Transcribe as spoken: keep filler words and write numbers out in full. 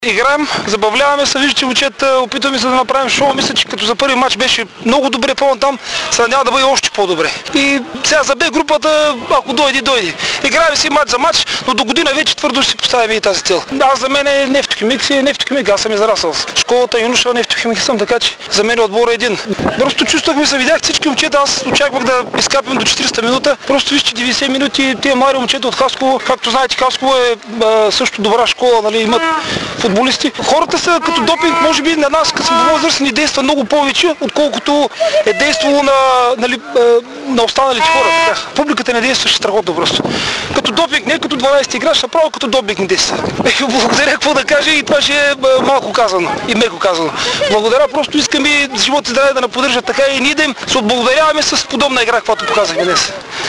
Играем, забавляваме се, виждате момчета, опитваме се да направим шоу. Мисля, че като за първи матч беше много добре, по там се надява да бъде още по-добре. И сега за Б групата, ако дойде, дойде. Играем си матч за матч, но до година вече твърдо ще си поставяме и тази цел. Аз за мен е нефтохимик си е нефтохимик, аз съм израсъл. Школата юноша нефтохимик съм, така че за мен отбора е един. Просто чувствахме се, видях всички момчета, аз очаквах да изкапим до четирийсета минута. Просто вижте деветдесет минути, тия млади момчета от Хасково, както знаете, Хасково е а, също добра школа, нали, имат футболисти. Хората са като допинг, може би на нас, като сме по-възрастни, действа много повече, отколкото е действало на, нали, на останалите хора. Така. Публиката не действаше страхотно просто. Като допинг, не като дванайсети играч, направо като допинг не действа. Благодаря, какво да кажа, и това ще е малко казано и меко казано. Благодаря, просто искам и живот и здраве да не поддържат така и ние да им се отблагодаряваме с подобна игра, каквато показахме днес.